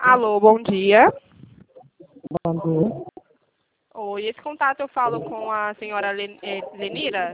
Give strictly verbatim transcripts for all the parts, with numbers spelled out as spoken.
Alô, bom dia. Bom dia. Oi, esse contato eu falo com a senhora Len eh, Lenira?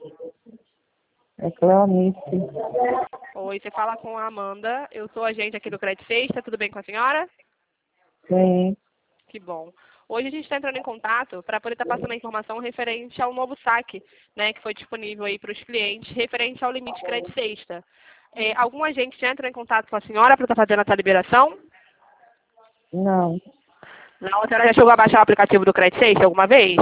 É Cleonice. Oi, você fala com a Amanda. Eu sou agente aqui do Credit Sexta. Tudo bem com a senhora? Sim. Que bom. Hoje a gente está entrando em contato para poder estar passando a informação referente ao novo saque, né, que foi disponível aí para os clientes, referente ao limite Credit Sexta. É, algum agente já entrou em contato com a senhora para estar fazendo essa liberação? Não. Não, a senhora já chegou a baixar o aplicativo do Credit Sexta alguma vez?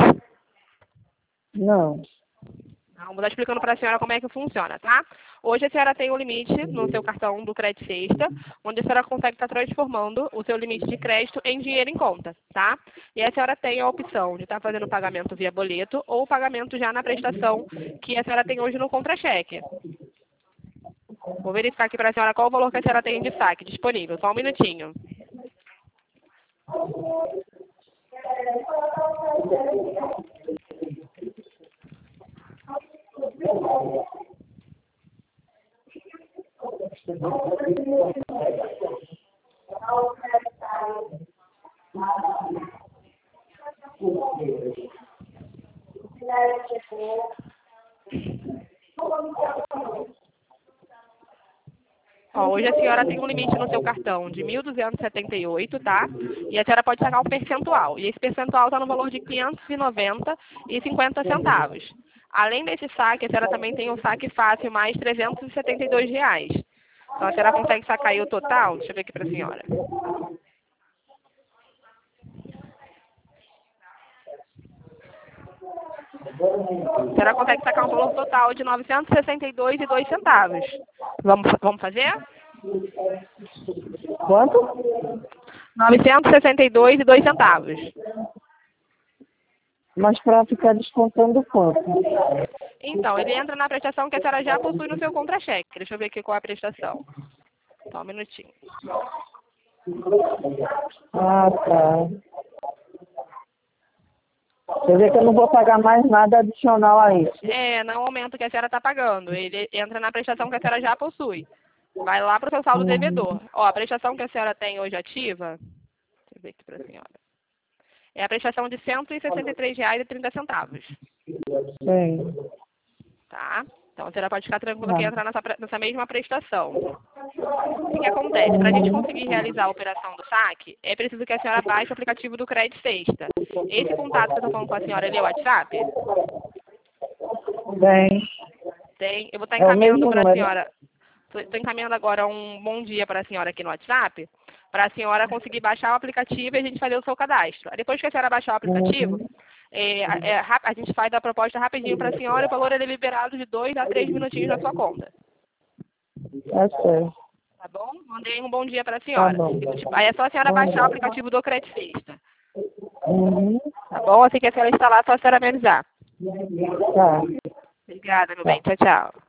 Não. Não, vou estar explicando para a senhora como é que funciona, tá? Hoje a senhora tem um limite no seu cartão do Credit Sexta, onde a senhora consegue estar transformando o seu limite de crédito em dinheiro em conta, tá? E a senhora tem a opção de estar fazendo pagamento via boleto ou pagamento já na prestação que a senhora tem hoje no contra-cheque. Vou verificar aqui para a senhora qual o valor que a senhora tem de saque disponível. Só um minutinho. Ó, hoje a senhora tem um limite no seu cartão de mil duzentos e setenta e oito, tá? E a senhora pode sacar um percentual. E esse percentual está no valor de quinhentos e noventa e cinquenta centavos. Além desse saque, a senhora também tem um saque fácil mais trezentos e setenta e dois reais. Então a senhora consegue sacar aí o total? Deixa eu ver aqui para a senhora. A senhora consegue sacar um valor total de novecentos e sessenta e dois reais e dois centavos. Vamos, vamos fazer? Quanto? novecentos e sessenta e dois reais e dois centavos. Mas para ficar descontando quanto? Então, ele entra na prestação que a senhora já possui no seu contra-cheque. Deixa eu ver aqui qual é a prestação. Só um minutinho. Ah, tá. Quer dizer que eu não vou pagar mais nada adicional a isso. É, não aumenta o que a senhora está pagando. Ele entra na prestação que a senhora já possui. Vai lá para o seu saldo devedor. Ó, a prestação que a senhora tem hoje ativa, deixa eu ver aqui para a senhora, é a prestação de cento e sessenta e três reais e trinta centavos. Sim. Tá? Então a senhora pode ficar tranquila que Tá. entrar nessa, nessa mesma prestação. O que acontece? Para a gente conseguir realizar a operação do saque, é preciso que a senhora baixe o aplicativo do Credit Sexta. Esse contato que eu estou falando com a senhora, ele é o WhatsApp? Bem, Tem. Eu vou estar é o encaminhando mesmo para a número. senhora. Estou encaminhando agora um bom dia para a senhora aqui no WhatsApp, para a senhora conseguir baixar o aplicativo e a gente fazer o seu cadastro. Aí depois que a senhora baixar o aplicativo, Uhum. é, é, a gente faz a proposta rapidinho para a senhora e o valor ele é liberado de dois a três minutinhos na sua conta. Tá certo. Tá bom? Mandei um bom dia para a Tá senhora. bom. Aí é só a senhora Bom baixar o dia. aplicativo do Credit Sexta. Uhum. Tá bom? Assim que a senhora instalar, é só a senhora me avisar. Tá. Obrigada, meu bem. Tchau, tchau.